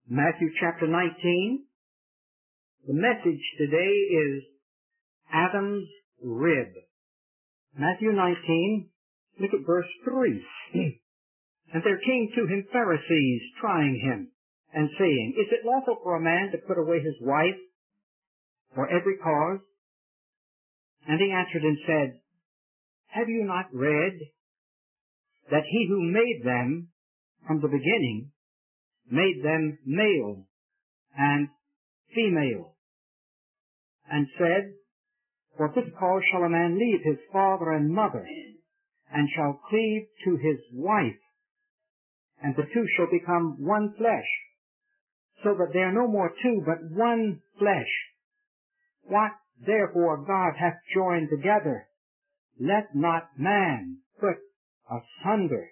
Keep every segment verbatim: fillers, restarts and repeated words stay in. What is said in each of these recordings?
Matthew chapter nineteen. The message today is Adam's rib. Matthew nineteen, look at verse three. And there came to him Pharisees, trying him, and saying, Is it lawful for a man to put away his wife for every cause? And he answered and said, Have you not read that he who made them from the beginning made them male and female, and said, For this cause shall a man leave his father and mother, and shall cleave to his wife, and the two shall become one flesh, so that they are no more two, but one flesh. What therefore God hath joined together, let not man put asunder.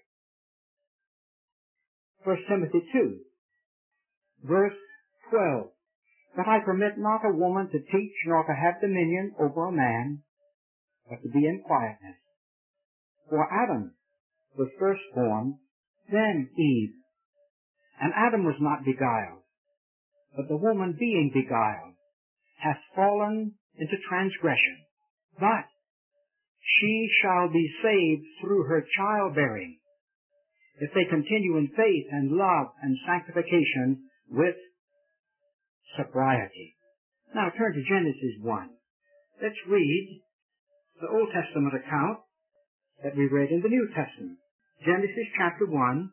First Timothy two, verse twelve. That I permit not a woman to teach, nor to have dominion over a man, but to be in quietness. For Adam was first formed, then Eve. And Adam was not beguiled, but the woman being beguiled hath fallen into transgression. But she shall be saved through her childbearing, if they continue in faith and love and sanctification with sobriety. Now turn to Genesis one. Let's read the Old Testament account that we read in the New Testament. Genesis chapter one,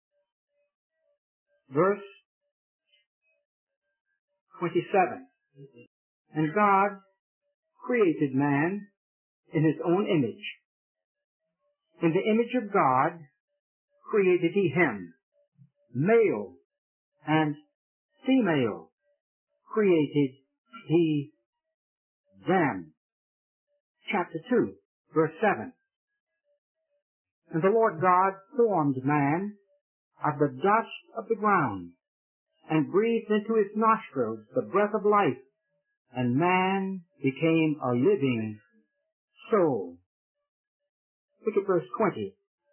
verse twenty-seven. And God created man in his own image. In the image of God created he him. Male and female created he them. Chapter two, verse seven. And the Lord God formed man of the dust of the ground, and breathed into his nostrils the breath of life, and man became a living soul. Look at verse twenty.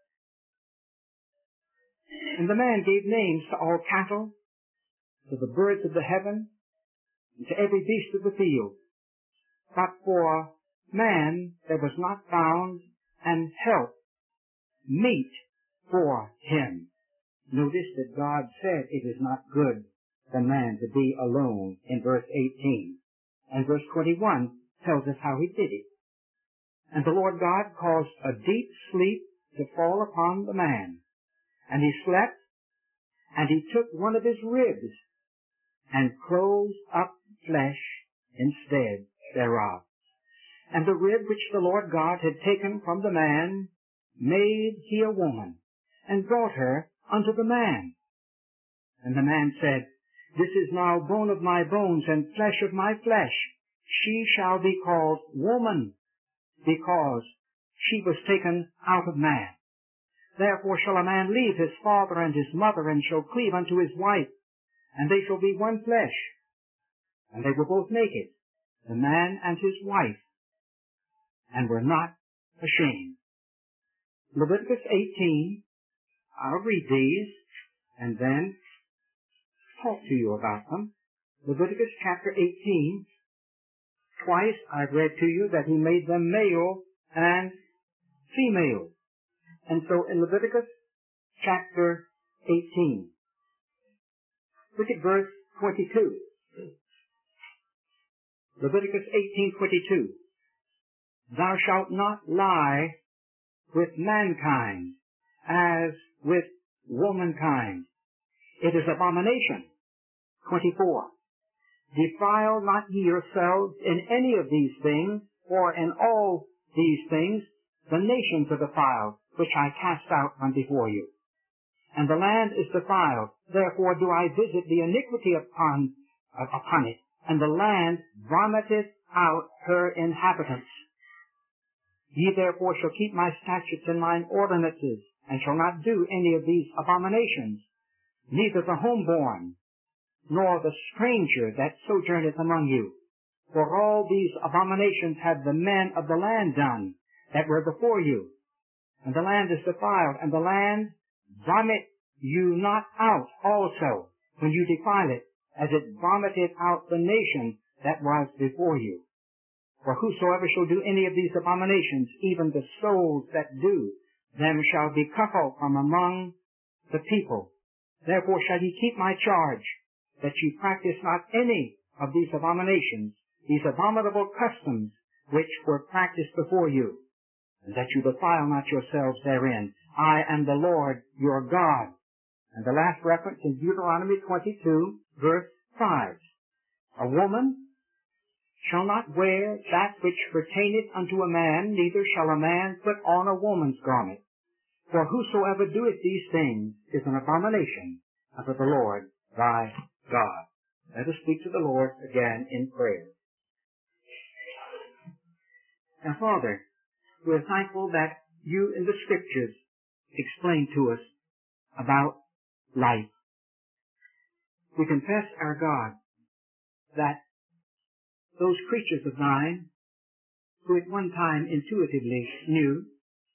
And the man gave names to all cattle, to the birds of the heaven, and to every beast of the field. But for man there was not found an help, meet for him. Notice that God said it is not good for man to be alone in verse eighteen. And verse twenty-one tells us how he did it. And the Lord God caused a deep sleep to fall upon the man. And he slept, and he took one of his ribs, and closed up flesh instead thereof. And the rib which the Lord God had taken from the man made he a woman, and brought her unto the man. And the man said, This is now bone of my bones, and flesh of my flesh. She shall be called woman, because she was taken out of man. Therefore shall a man leave his father and his mother, and shall cleave unto his wife, and they shall be one flesh. And they were both naked, the man and his wife, and were not ashamed. Leviticus eighteen, I'll read these, and then talk to you about them. Leviticus chapter eighteen, twice I've read to you that he made them male and female. And so in Leviticus chapter eighteen, look at verse twenty-two. Leviticus eighteen twenty-two. Thou shalt not lie with mankind as with womankind. It is abomination. twenty-four. Defile not ye yourselves in any of these things, for in all these things the nations are defiled, which I cast out from before you. And the land is defiled, therefore do I visit the iniquity upon, uh, upon it, and the land vomiteth out her inhabitants. Ye therefore shall keep my statutes and mine ordinances, and shall not do any of these abominations, neither the homeborn, nor the stranger that sojourneth among you. For all these abominations have the men of the land done, that were before you. And the land is defiled, and the land vomit you not out also. when you defile it, as it vomited out the nation that was before you. For whosoever shall do any of these abominations, even the souls that do them shall be cut off from among the people. Therefore shall ye keep my charge, that ye practice not any of these abominations, these abominable customs which were practiced before you, and that you defile not yourselves therein. I am the Lord your God. And the last reference in Deuteronomy twenty-two, verse five. A woman shall not wear that which pertaineth unto a man, neither shall a man put on a woman's garment. For whosoever doeth these things is an abomination unto the Lord thy God. Let us speak to the Lord again in prayer. Now, Father, we are thankful that you in the Scriptures explain to us about life. We confess, our God, that those creatures of thine, who at one time intuitively knew,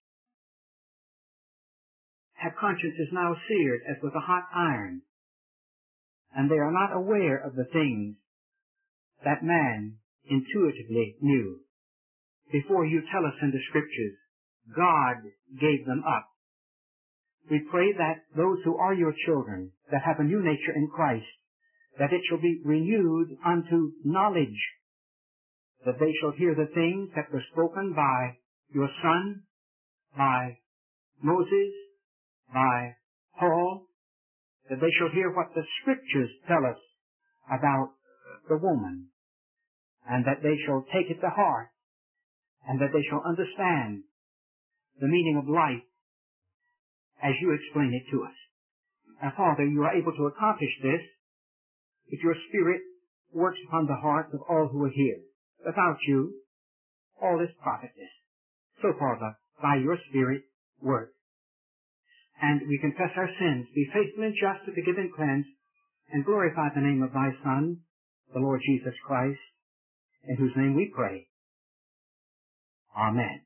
have consciences now seared as with a hot iron, and they are not aware of the things that man intuitively knew. Before you tell us in the Scriptures, God gave them up. We pray that those who are your children, that have a new nature in Christ, that it shall be renewed unto knowledge, that they shall hear the things that were spoken by your Son, by Moses, by Paul, that they shall hear what the Scriptures tell us about the woman, and that they shall take it to heart, and that they shall understand the meaning of life as you explain it to us. Now, Father, you are able to accomplish this if your Spirit works upon the hearts of all who are here. Without you, all is profitless. So, Father, by your Spirit, work. And we confess our sins, be faithful and just to forgive and cleanse, and glorify the name of thy Son, the Lord Jesus Christ, in whose name we pray. Amen.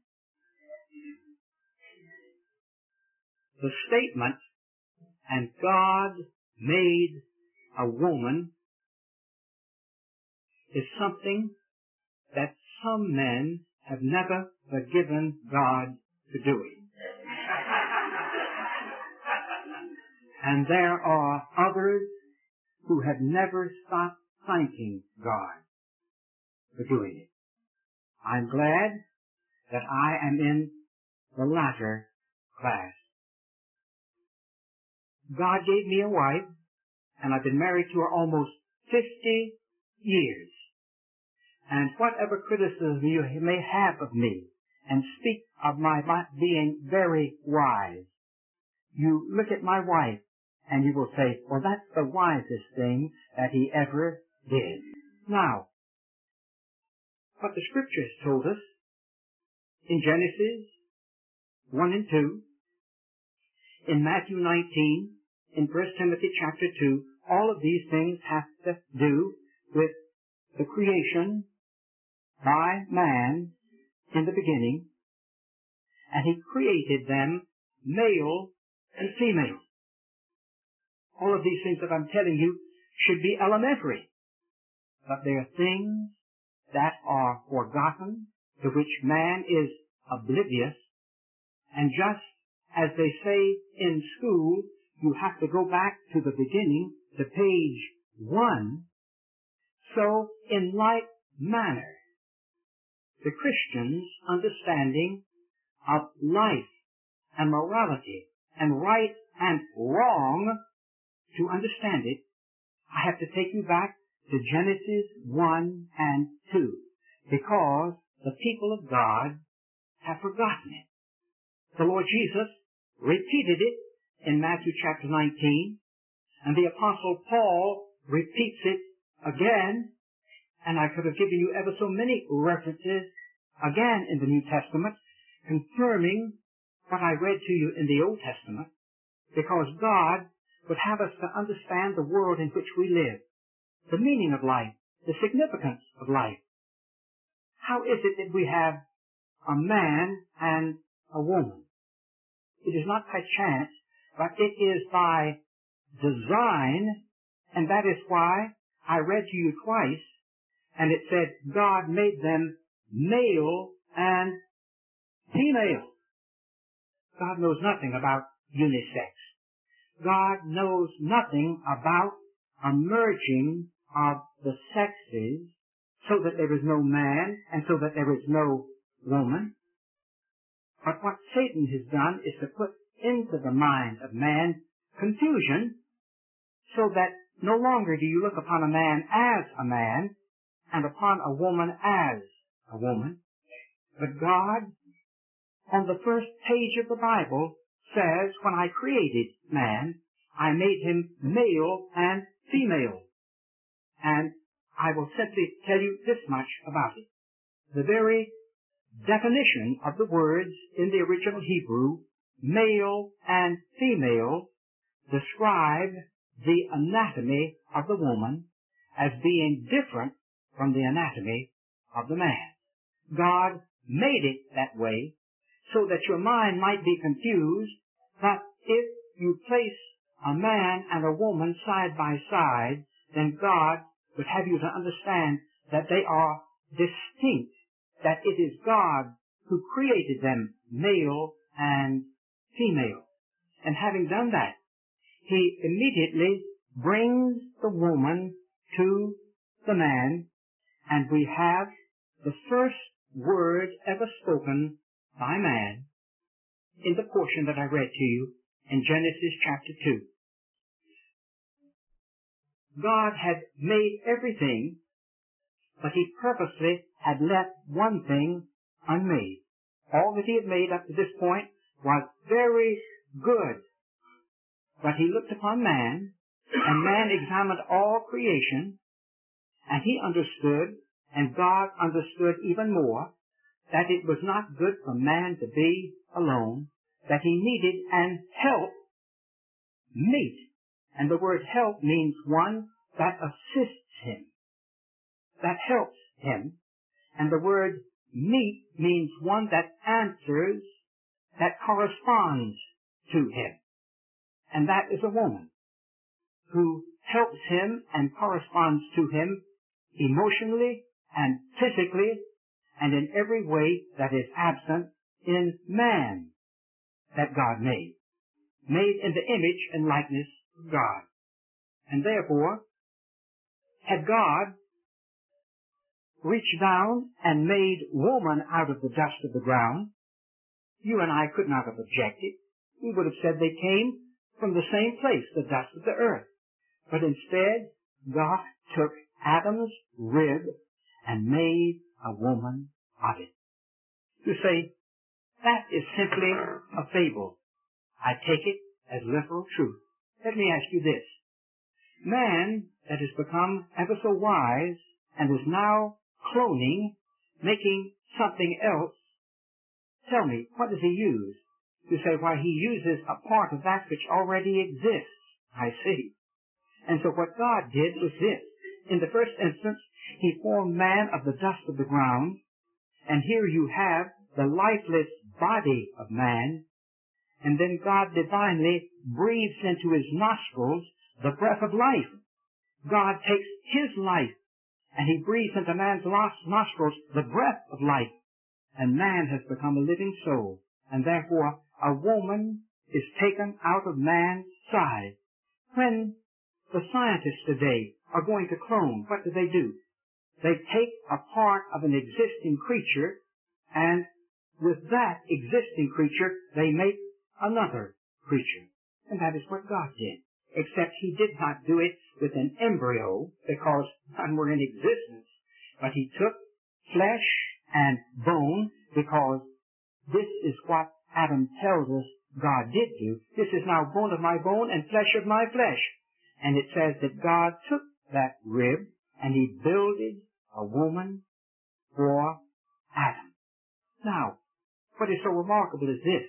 The statement, and God made a woman, is something that some men have never forgiven God for doing. And there are others who have never stopped thanking God for doing it. I'm glad that I am in the latter class. God gave me a wife, and I've been married to her almost fifty years. And whatever criticism you may have of me, and speak of my being very wise, you look at my wife, and you will say, well, that's the wisest thing that he ever did. Now, what the Scriptures told us in Genesis one and two, in Matthew nineteen, in First Timothy chapter two, all of these things have to do with the creation by man in the beginning, and he created them male and female. All of these things that I'm telling you should be elementary, but they are things that are forgotten, to which man is oblivious, and just as they say in school, you have to go back to the beginning, to page one, so in like manner, the Christian's understanding of life and morality and right and wrong, to understand it, I have to take you back to Genesis one and two, because the people of God have forgotten it. The Lord Jesus repeated it in Matthew chapter nineteen, and the Apostle Paul repeats it again, and I could have given you ever so many references again in the New Testament confirming what I read to you in the Old Testament, because God would have us to understand the world in which we live, the meaning of life, the significance of life. How is it that we have a man and a woman? It is not by chance, but it is by design And that is why I read to you twice, and it said God made them male and female. God knows nothing about unisex. God knows nothing about a merging of the sexes so that there is no man and so that there is no woman. But what Satan has done is to put into the mind of man confusion so that no longer do you look upon a man as a man and upon a woman as a woman. But God, on the first page of the Bible, says, when I created man, I made him male and female. And I will simply tell you this much about it. The very definition of the words in the original Hebrew, male and female, describe the anatomy of the woman as being different from the anatomy of the man. God made it that way so that your mind might be confused, that if you place a man and a woman side by side, then God would have you to understand that they are distinct, that it is God who created them male and female. And having done that, he immediately brings the woman to the man, and we have the first word ever spoken by man in the portion that I read to you in Genesis chapter two. God had made everything, but he purposely had left one thing unmade. All that he had made up to this point was very good. But he looked upon man, and man examined all creation, and he understood, and God understood even more, that it was not good for man to be alone, that he needed an help meet. And the word help means one that assists him, that helps him. And the word meet means one that answers, that corresponds to him. And that is a woman who helps him and corresponds to him emotionally and physically and in every way that is absent in man that God made, made in the image and likeness of God. And therefore, had God reached down and made woman out of the dust of the ground, you and I could not have objected. We would have said they came from the same place, the dust of the earth. But instead, God took Adam's rib and made a woman of it. You say, that is simply a fable. I take it as literal truth. Let me ask you this. Man that has become ever so wise and is now cloning, making something else, tell me, what does he use? You say, why, he uses a part of that which already exists. I see. And so what God did was this. In the first instance, he formed man of the dust of the ground, and here you have the lifeless body of man, and then God divinely breathes into his nostrils the breath of life. God takes his life, and he breathes into man's nostrils the breath of life, and man has become a living soul, and therefore a woman is taken out of man's side. When the scientists today are going to clone, what do they do? They take a part of an existing creature, and with that existing creature, they make another creature. And that is what God did. Except he did not do it with an embryo, because none were in existence. But he took flesh and bone, because this is what Adam tells us God did do. This is now bone of my bone and flesh of my flesh. And it says that God took that rib and he builded a woman for Adam. Now, what is so remarkable is this.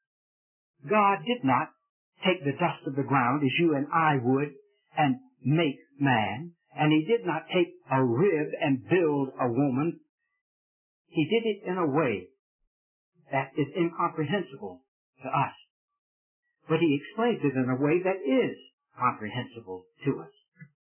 God did not take the dust of the ground as you and I would and make man. And he did not take a rib and build a woman. He did it in a way that is incomprehensible to us. But he explains it in a way that is comprehensible to us.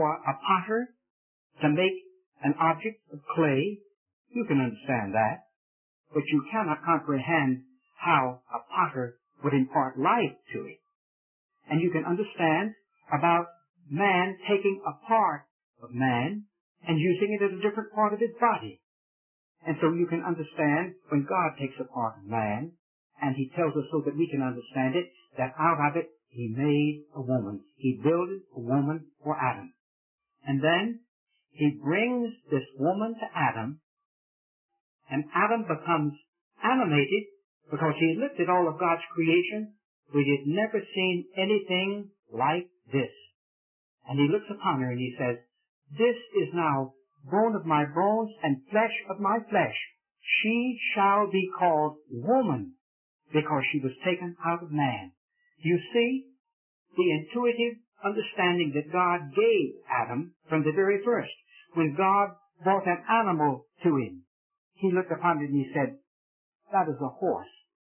for a potter to make an object of clay, you can understand that, but you cannot comprehend how a potter would impart life to it. And you can understand about man taking a part of man and using it as a different part of his body. And so you can understand when God takes a part of man, and he tells us so that we can understand it, that out of it he made a woman. He builded a woman for Adam. And then he brings this woman to Adam, and Adam becomes animated because he looked at all of God's creation. We had never seen anything like this. And he looks upon her and he says, this is now bone of my bones and flesh of my flesh. She shall be called woman because she was taken out of man. You see the intuitive understanding that God gave Adam from the very first. When God brought an animal to him, he looked upon it and he said, that is a horse.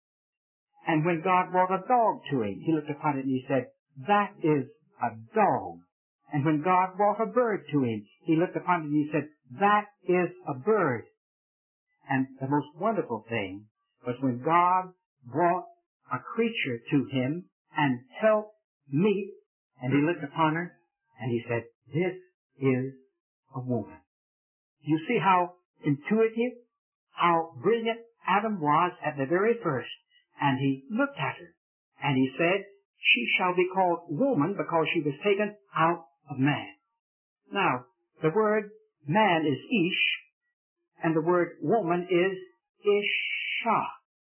And when God brought a dog to him, he looked upon it and he said, that is a dog. And when God brought a bird to him, he looked upon it and he said, that is a bird. And the most wonderful thing was when God brought a creature to him and helped meet, and he looked upon her and he said, this is a woman. You see how intuitive, how brilliant Adam was at the very first. And he looked at her and he said, she shall be called woman because she was taken out of man. Now, the word man is ish, and the word woman is isha.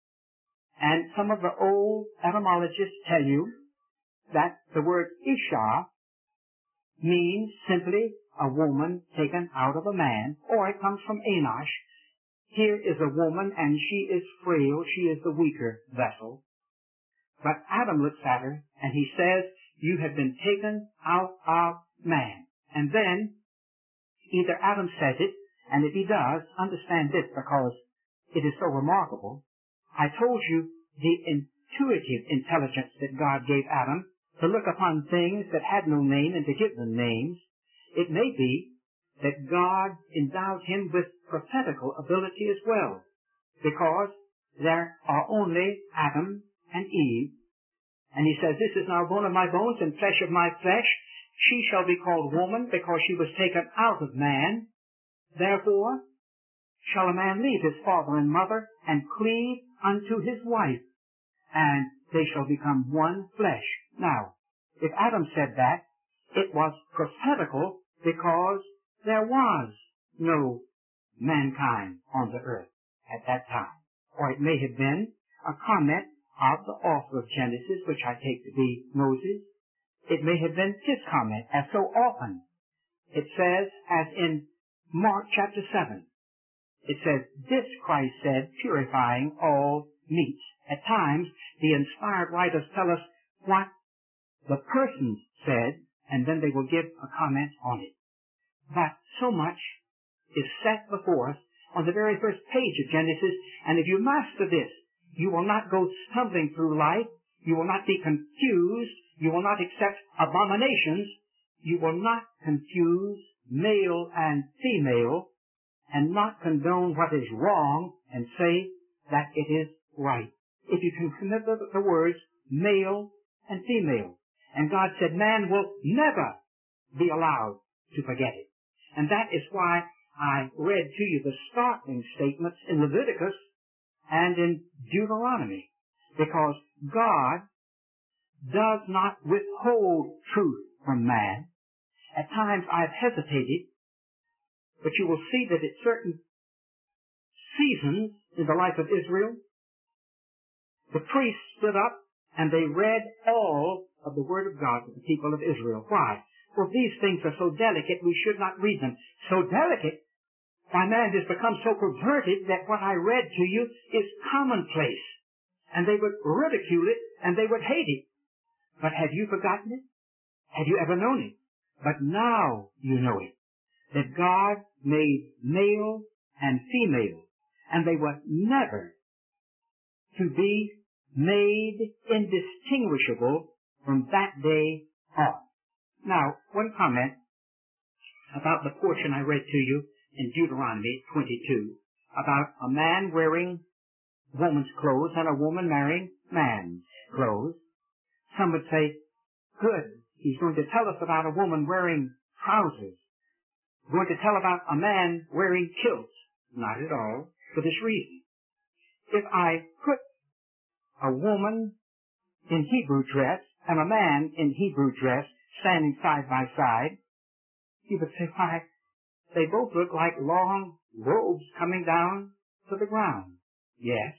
And some of the old etymologists tell you that the word isha means simply a woman taken out of a man, or it comes from Enosh. Here is a woman, and she is frail, she is the weaker vessel. But Adam looks at her, and he says, you have been taken out of man. And then, either Adam says it, and if he does, understand this because it is so remarkable. I told you the intuitive intelligence that God gave Adam to look upon things that had no name and to give them names. It may be that God endowed him with prophetical ability as well, because there are only Adam and Eve. And he says, this is now bone of my bones and flesh of my flesh. She shall be called woman because she was taken out of man. Therefore shall a man leave his father and mother and cleave unto his wife, and they shall become one flesh. Now, if Adam said that, it was prophetical because there was no mankind on the earth at that time. Or it may have been a comment of the author of Genesis, which I take to be Moses. It may have been his comment, as so often. It says, as in Mark chapter seven, it says, this Christ said, purifying all meats. At times, the inspired writers tell us what the persons said, and then they will give a comment on it. But so much is set before us on the very first page of Genesis, and if you master this, you will not go stumbling through life, you will not be confused, you will not accept abominations, you will not confuse male and female, and not condone what is wrong and say that it is right. If you can remember the words male and female. And God said man will never be allowed to forget it. And that is why I read to you the startling statements in Leviticus and in Deuteronomy. Because God does not withhold truth from man. At times I've hesitated, but you will see that at certain seasons in the life of Israel, the priests stood up and they read all of the Word of God to the people of Israel. Why? Well, these things are so delicate, we should not read them. So delicate, why man has become so perverted that what I read to you is commonplace. And they would ridicule it and they would hate it. But have you forgotten it? Have you ever known it? But now you know it. That God made male and female, and they were never to be made indistinguishable from that day on. Now, one comment about the portion I read to you in Deuteronomy twenty-two, about a man wearing woman's clothes and a woman wearing man's clothes. Some would say, good, he's going to tell us about a woman wearing trousers. Going to tell about a man wearing kilts. Not at all, for this reason. If I put a woman in Hebrew dress and a man in Hebrew dress standing side by side, you would say, why, they both look like long robes coming down to the ground. Yes.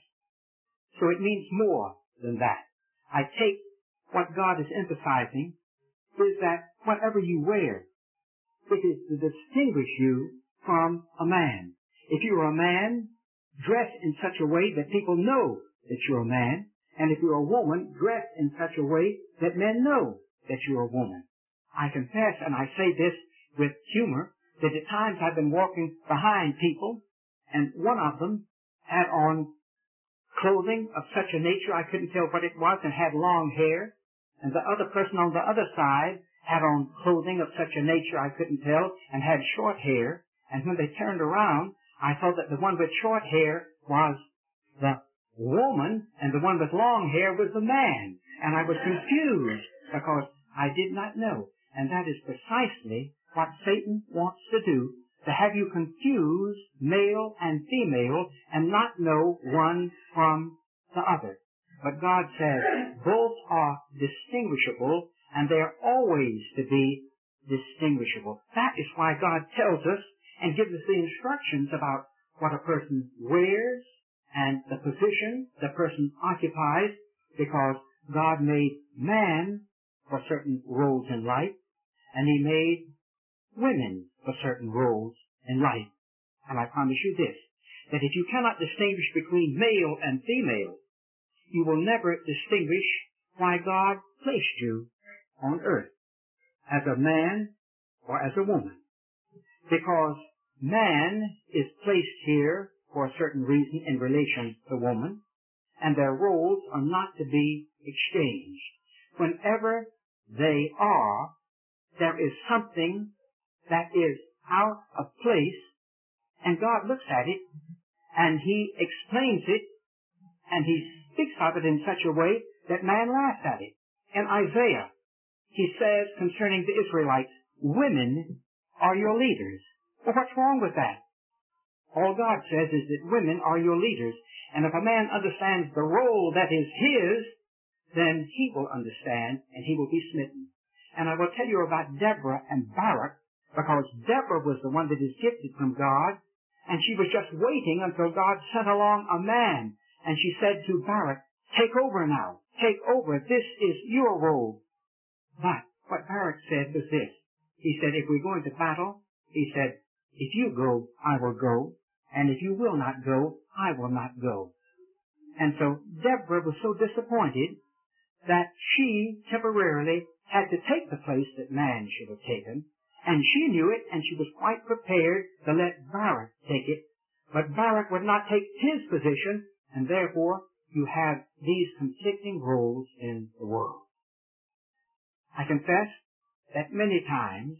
So it means more than that. I take what God is emphasizing is that whatever you wear, it is to distinguish you from a man. If you're a man, dress in such a way that people know that you're a man. And if you're a woman, dress in such a way that men know that you're a woman. I confess, and I say this with humor, that at times I've been walking behind people, and one of them had on clothing of such a nature I couldn't tell what it was and had long hair, and the other person on the other side had on clothing of such a nature I couldn't tell and had short hair, and when they turned around, I thought that the one with short hair was the woman and the one with long hair was the man, and I was confused because I did not know. And that is precisely what Satan wants to do, to have you confuse male and female and not know one from the other. But God says both are distinguishable, and they are always to be distinguishable. That is why God tells us and gives us the instructions about what a person wears and the position the person occupies, because God made man for certain roles in life, and he made women for certain roles in life. And I promise you this, that if you cannot distinguish between male and female, you will never distinguish why God placed you on earth as a man or as a woman. Because man is placed here for a certain reason in relation to woman, and their roles are not to be exchanged. Whenever they are, there is something that is out of place, and God looks at it, and he explains it, and he speaks of it in such a way that man laughs at it. In Isaiah, he says concerning the Israelites, women are your leaders. Well, what's wrong with that? All God says is that women are your leaders, and if a man understands the role that is his, then he will understand, and he will be smitten. And I will tell you about Deborah and Barak, because Deborah was the one that is gifted from God, and she was just waiting until God sent along a man, and she said to Barak, take over now, take over, this is your role. But what Barak said was this, he said, if we're going to battle, he said, if you go, I will go, and if you will not go, I will not go. And so Deborah was so disappointed that she temporarily had to take the place that man should have taken, and she knew it, and she was quite prepared to let Barak take it, but Barak would not take his position, and therefore you have these conflicting roles in the world. I confess that many times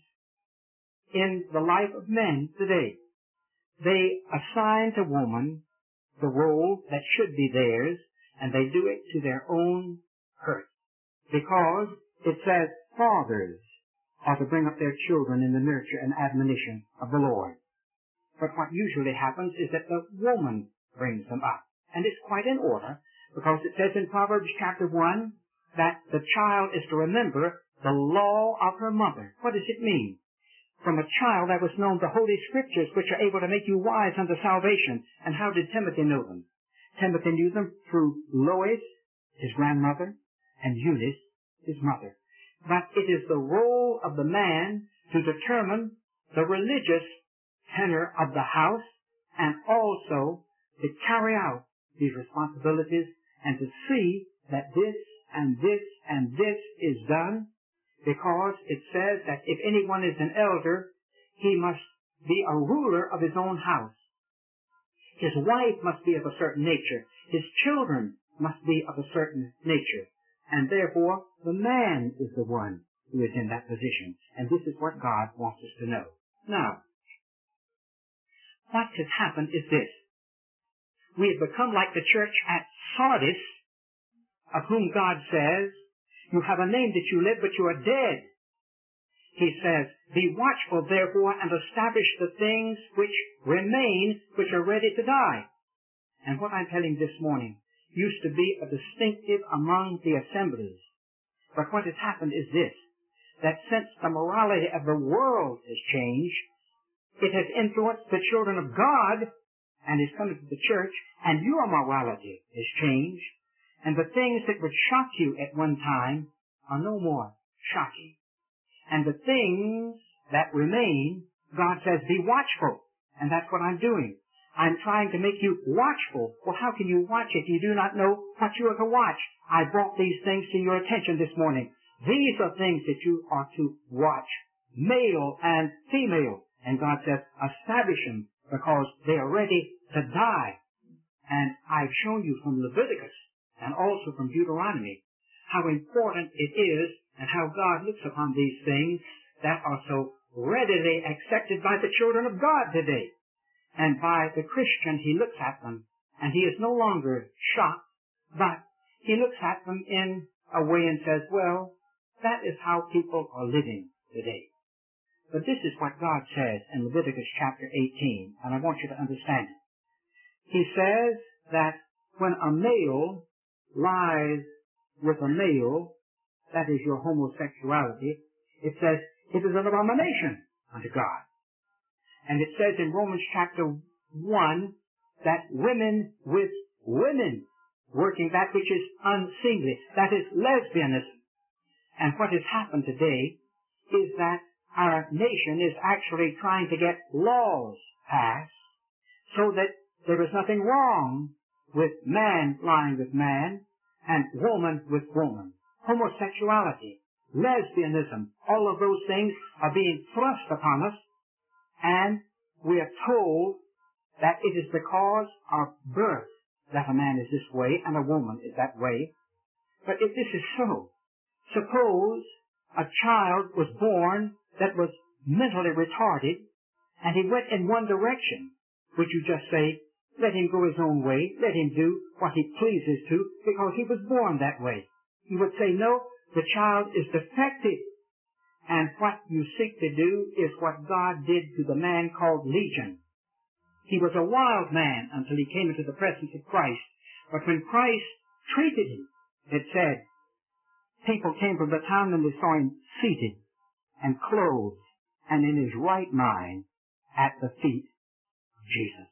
in the life of men today, they assign to woman the role that should be theirs, and they do it to their own hurt. Because it says fathers are to bring up their children in the nurture and admonition of the Lord. But what usually happens is that the woman brings them up. And it's quite in order, because it says in Proverbs chapter one that the child is to remember the law of her mother. What does it mean? From a child that was known the Holy Scriptures, which are able to make you wise unto salvation. And how did Timothy know them? Timothy knew them through Lois, his grandmother, and Eunice, his mother. But it is the role of the man to determine the religious tenor of the house, and also to carry out these responsibilities and to see that this and this and this is done, because it says that if anyone is an elder, he must be a ruler of his own house. His wife must be of a certain nature. His children must be of a certain nature. And therefore, the man is the one who is in that position. And this is what God wants us to know. Now, what has happened is this. We have become like the church at Sardis, of whom God says, you have a name that you live, but you are dead. He says, be watchful, therefore, and establish the things which remain, which are ready to die. And what I'm telling this morning used to be a distinctive among the assemblies. But what has happened is this, that since the morality of the world has changed, it has influenced the children of God and is coming to the church, and your morality has changed, and the things that would shock you at one time are no more shocking. And the things that remain, God says, be watchful. And that's what I'm doing. I'm trying to make you watchful. Well, how can you watch if you do not know what you are to watch? I brought these things to your attention this morning. These are things that you are to watch, male and female. And God says, establish them because they are ready to die. And I've shown you from Leviticus and also from Deuteronomy how important it is and how God looks upon these things that are so readily accepted by the children of God today. And by the Christian, he looks at them, and he is no longer shocked, but he looks at them in a way and says, well, that is how people are living today. But this is what God says in Leviticus chapter eighteen, and I want you to understand it. He says that when a male lies with a male, that is your homosexuality, it says it is an abomination unto God. And it says in Romans chapter one that women with women working that which is unseemly, that is lesbianism. And what has happened today is that our nation is actually trying to get laws passed so that there is nothing wrong with man lying with man and woman with woman. Homosexuality, lesbianism, all of those things are being thrust upon us, and we are told that it is because of birth that a man is this way and a woman is that way. But if this is so, suppose a child was born that was mentally retarded and he went in one direction. Would you just say, let him go his own way, let him do what he pleases to because he was born that way? You would say, no, the child is defective. And what you seek to do is what God did to the man called Legion. He was a wild man until he came into the presence of Christ. But when Christ treated him, it said, people came from the town and they saw him seated and clothed and in his right mind at the feet of Jesus.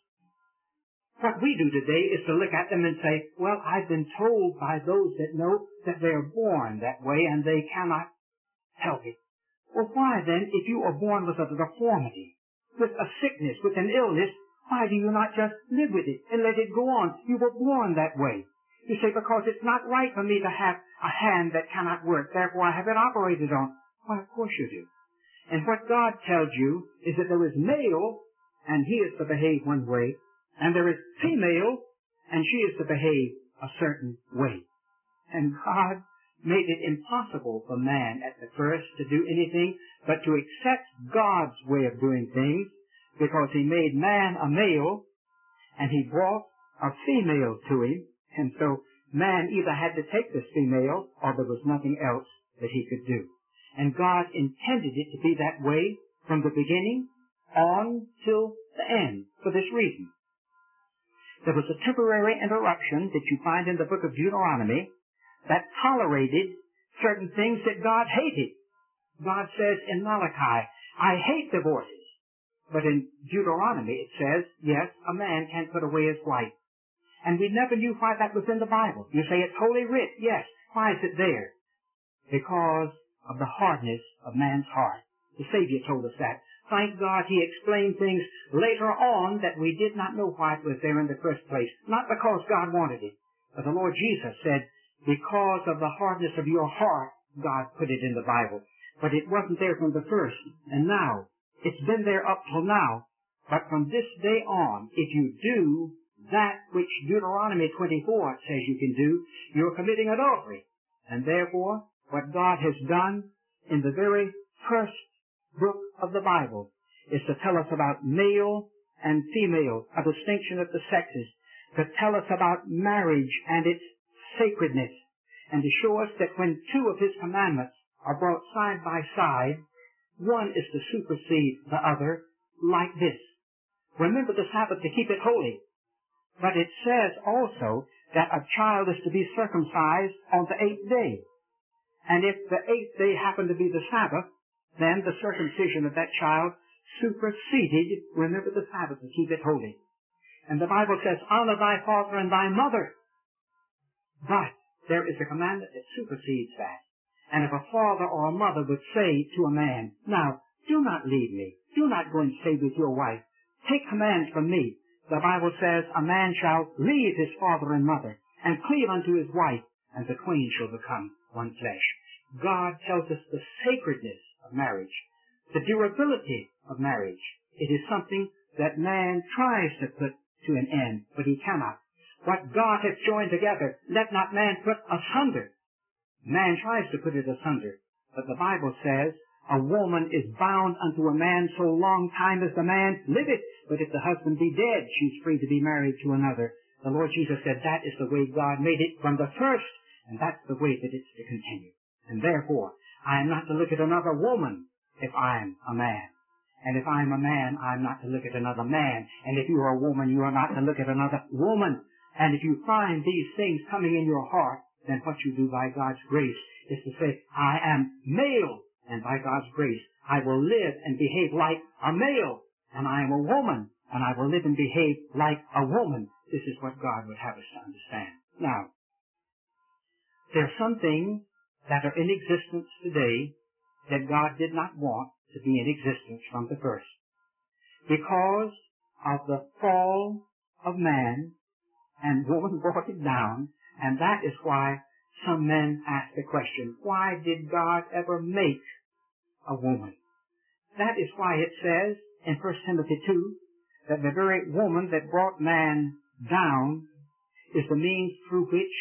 What we do today is to look at them and say, well, I've been told by those that know that they are born that way and they cannot help it. Well, why then, if you are born with a deformity, with a sickness, with an illness, why do you not just live with it and let it go on? You were born that way. You say, because it's not right for me to have a hand that cannot work, therefore I have it operated on. Why, of course you do. And what God tells you is that there is male, and he is to behave one way, and there is female, and she is to behave a certain way. And God made it impossible for man at the first to do anything but to accept God's way of doing things, because he made man a male, and he brought a female to him, and so man either had to take this female, or there was nothing else that he could do. And God intended it to be that way from the beginning on till the end, for this reason. There was a temporary interruption that you find in the book of Deuteronomy that tolerated certain things that God hated. God says in Malachi, I hate divorces. But in Deuteronomy it says, yes, a man can put away his wife. And we never knew why that was in the Bible. You say it's Holy Writ. Yes. Why is it there? Because of the hardness of man's heart. The Savior told us that. Thank God he explained things later on that we did not know why it was there in the first place. Not because God wanted it. But the Lord Jesus said, because of the hardness of your heart, God put it in the Bible. But it wasn't there from the first. And now, it's been there up till now. But from this day on, if you do that which Deuteronomy twenty-four says you can do, you're committing adultery. And therefore, what God has done in the very first book of the Bible is to tell us about male and female, a distinction of the sexes, to tell us about marriage and its sacredness, and to show us that when two of his commandments are brought side by side, one is to supersede the other like this. Remember the Sabbath to keep it holy. But it says also that a child is to be circumcised on the eighth day. And if the eighth day happened to be the Sabbath, then the circumcision of that child superseded, remember the Sabbath to keep it holy. And the Bible says, honor thy father and thy mother. But there is a commandment that supersedes that. And if a father or a mother would say to a man, now, do not leave me. Do not go and stay with your wife. Take command from me. The Bible says, a man shall leave his father and mother and cleave unto his wife, and the twain shall become one flesh. God tells us the sacredness of marriage, the durability of marriage. It is something that man tries to put to an end, but he cannot. What God has joined together, let not man put asunder. Man tries to put it asunder, but the Bible says, a woman is bound unto a man so long time as the man liveth, but if the husband be dead, she's free to be married to another. The Lord Jesus said that is the way God made it from the first, and that's the way that it's to continue. And therefore, I am not to look at another woman if I'm a man. And if I'm a man, I'm not to look at another man. And if you are a woman, you are not to look at another woman. And if you find these things coming in your heart, then what you do by God's grace is to say, I am male, and by God's grace, I will live and behave like a male, and I am a woman, and I will live and behave like a woman. This is what God would have us to understand. Now, there are some things that are in existence today that God did not want to be in existence from the first. Because of the fall of man, and woman brought it down, and that is why some men ask the question, why did God ever make a woman? That is why it says in First Timothy two that the very woman that brought man down is the means through which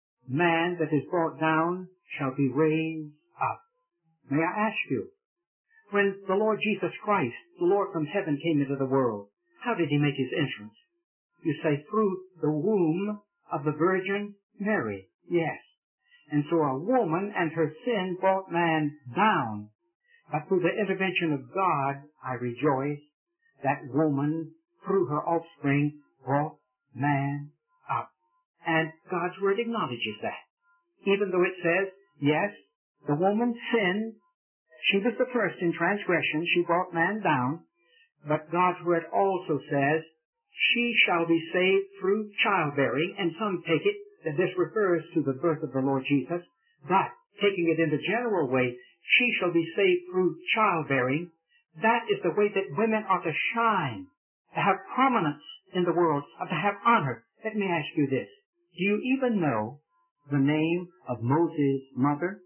man that is brought down shall be raised up. May I ask you, when the Lord Jesus Christ, the Lord from heaven, came into the world, how did he make his entrance? You say, through the womb of the Virgin Mary. Yes. And so a woman and her sin brought man down. But through the intervention of God, I rejoice that woman, through her offspring, brought man up. And God's Word acknowledges that. Even though it says, yes, the woman sinned, she was the first in transgression, she brought man down, but God's Word also says, she shall be saved through childbearing, and some take it that this refers to the birth of the Lord Jesus, but taking it in the general way, she shall be saved through childbearing. That is the way that women are to shine, to have prominence in the world, or to have honor. Let me ask you this. Do you even know the name of Moses' mother?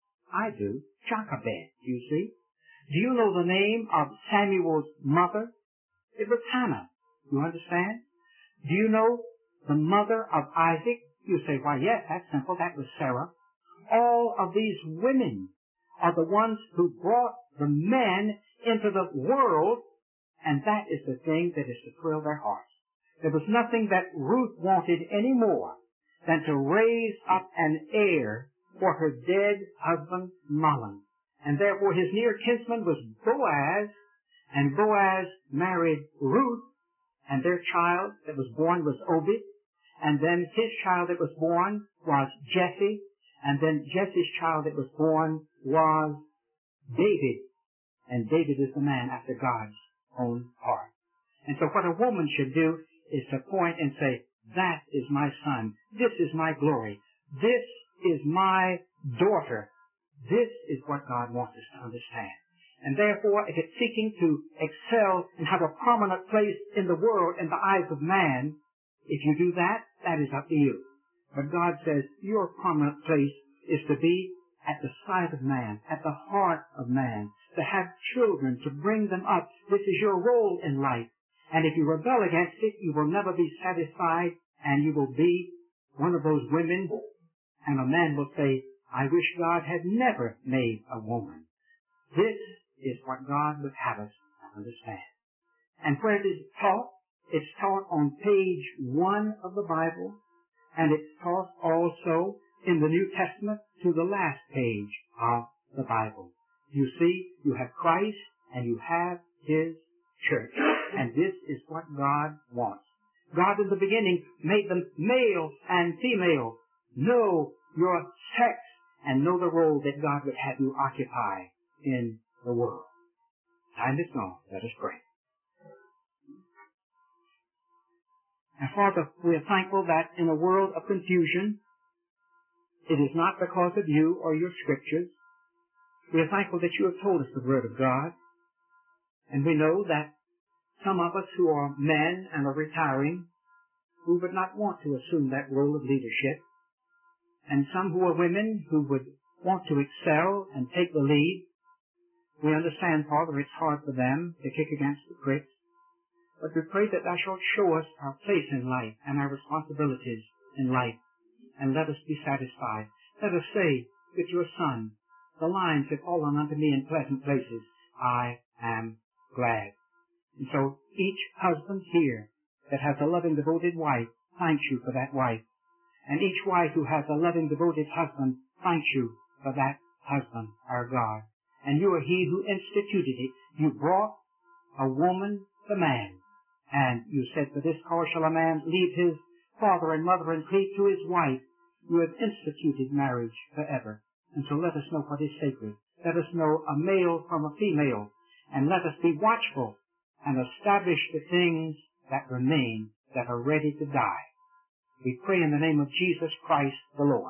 I do. Jochebed, you see. Do you know the name of Samuel's mother? It was Hannah. You understand? Do you know the mother of Isaac? You say, why, yes, that's simple. That was Sarah. All of these women are the ones who brought the men into the world, and that is the thing that is to thrill their hearts. There was nothing that Ruth wanted any more than to raise up an heir for her dead husband, Mahlon. And therefore his near kinsman was Boaz, and Boaz married Ruth, and their child that was born was Obed, and then his child that was born was Jesse, and then Jesse's child that was born was David, and David is the man after God's own heart. And so what a woman should do is to point and say, that is my son, this is my glory, this is my daughter. This is what God wants us to understand. And therefore, if it's seeking to excel and have a prominent place in the world in the eyes of man, if you do that, that is up to you. But God says your prominent place is to be at the side of man, at the heart of man, to have children, to bring them up. This is your role in life. And if you rebel against it, you will never be satisfied, and you will be one of those women, and a man will say, I wish God had never made a woman. This is what God would have us understand. And where it is taught, it's taught on page one of the Bible, and it's taught also in the New Testament to the last page of the Bible. You see, you have Christ and you have His church. And this is what God wants. God in the beginning made them male and female. Know your sex and know the role that God would have you occupy in the world. Time is gone. Let us pray. And Father, we are thankful that in a world of confusion, it is not because of you or your scriptures. We are thankful that you have told us the Word of God. And we know that some of us who are men and are retiring, who would not want to assume that role of leadership, and some who are women who would want to excel and take the lead. We understand, Father, it's hard for them to kick against the pricks, but we pray that thou shalt show us our place in life and our responsibilities in life, and let us be satisfied. Let us say with your Son, the lines have fallen unto me in pleasant places. I am glad. And so each husband here that has a loving, devoted wife thanks you for that wife. And each wife who has a loving, devoted husband thanks you for that husband, our God. And you are He who instituted it. You brought a woman to man. And you said, for this cause shall a man leave his father and mother and cleave to his wife. You have instituted marriage forever. And so let us know what is sacred. Let us know a male from a female. And let us be watchful and establish the things that remain, that are ready to die. We pray in the name of Jesus Christ the Lord.